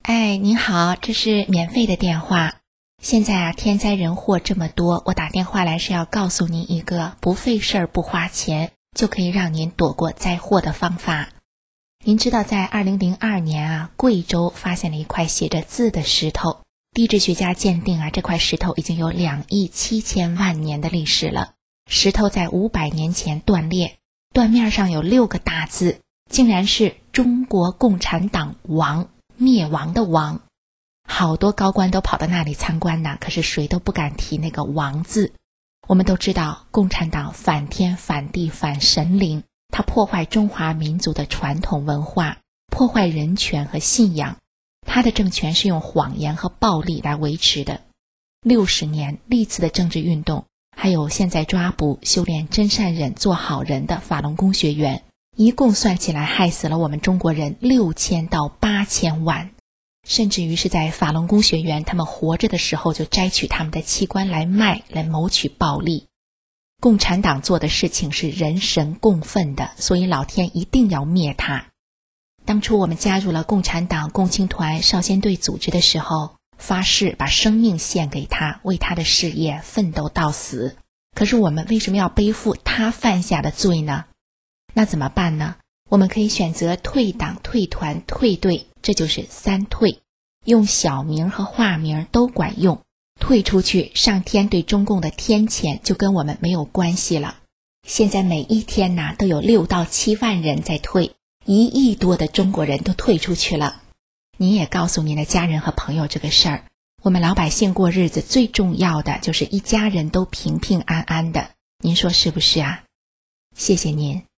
哎，您好，这是免费的电话。现在啊，天灾人祸这么多，我打电话来是要告诉您一个不费事儿、不花钱就可以让您躲过灾祸的方法。您知道在2002年啊，贵州发现了一块写着字的石头，地质学家鉴定啊，这块石头已经有2亿7千万年的历史了。石头在500年前断裂，断面上有6个大字，竟然是中国共产党亡，灭亡的亡。好多高官都跑到那里参观呢，可是谁都不敢提那个亡字。我们都知道共产党反天反地反神灵，它破坏中华民族的传统文化，破坏人权和信仰。它的政权是用谎言和暴力来维持的。60年历次的政治运动，还有现在抓捕修炼真善忍做好人的法轮功学员，一共算起来害死了我们中国人6000到8000万。甚至于是在法轮功学员他们活着的时候就摘取他们的器官来卖，来谋取暴利。共产党做的事情是人神共愤的，所以老天一定要灭他。当初我们加入了共产党共青团少先队组织的时候，发誓把生命献给他，为他的事业奋斗到死。可是我们为什么要背负他犯下的罪呢？那怎么办呢？我们可以选择退党、退团、退队，这就是3退。用小名和化名都管用，退出去，上天对中共的天谴就跟我们没有关系了。现在每一天呢，都有6到7万人在退，1亿多的中国人都退出去了。您也告诉您的家人和朋友这个事儿。我们老百姓过日子最重要的就是一家人都平平安安的，您说是不是啊？谢谢您。